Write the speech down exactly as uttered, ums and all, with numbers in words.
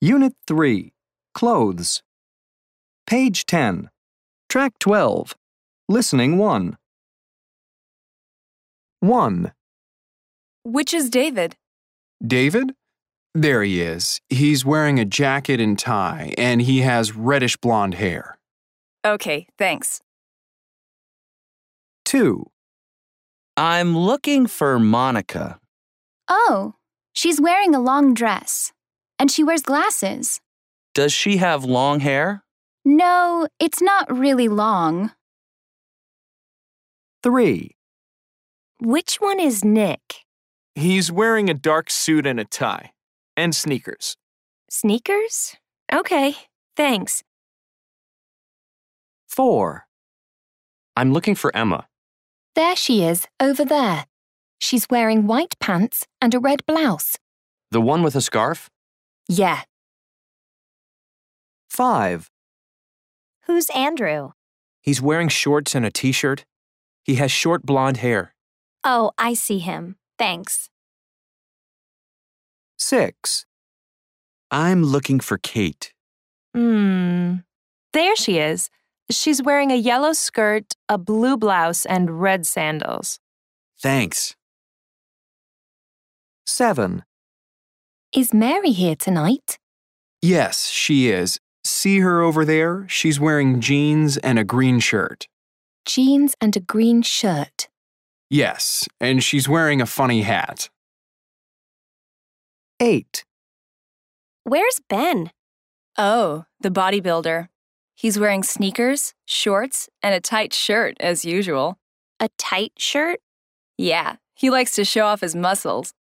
Unit three, Clothes. Page ten. Track twelve. Listening one. one. Which is David? David? There he is. He's wearing a jacket and tie, and he has reddish blonde hair. Okay, thanks. two. I'm looking for Monica. Oh, she's wearing a long dress. And she wears glasses. Does she have long hair? No, it's not really long. three. Which one is Nick? He's wearing a dark suit and a tie. And sneakers. Sneakers? Okay, thanks. four. I'm looking for Emma. There she is, over there. She's wearing white pants and a red blouse. The one with a scarf? Yeah. five. Who's Andrew? He's wearing shorts and a t-shirt. He has short blonde hair. Oh, I see him. Thanks. six. I'm looking for Kate. Hmm. There she is. She's wearing a yellow skirt, a blue blouse, and red sandals. Thanks. seven. Is Mary here tonight? Yes, she is. See her over there? She's wearing jeans and a green shirt. Jeans and a green shirt. Yes, and she's wearing a funny hat. eight. Where's Ben? Oh, the bodybuilder. He's wearing sneakers, shorts, and a tight shirt, as usual. A tight shirt? Yeah, he likes to show off his muscles.